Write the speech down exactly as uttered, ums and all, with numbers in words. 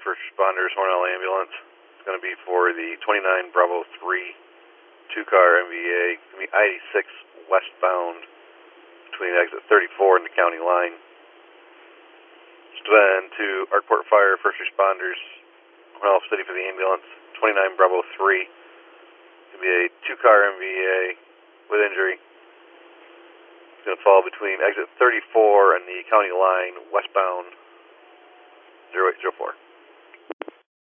First Responders, Hornell Ambulance. It's going to be for the twenty-nine Bravo three two-car M V A, going to be I eighty-six westbound between exit thirty-four and the county line. Then to Arkport Fire First Responders, Hornell City for the ambulance, twenty-nine Bravo three. It's going to be a two-car M V A with injury. It's going to fall between exit thirty-four and the county line westbound zero eight zero four.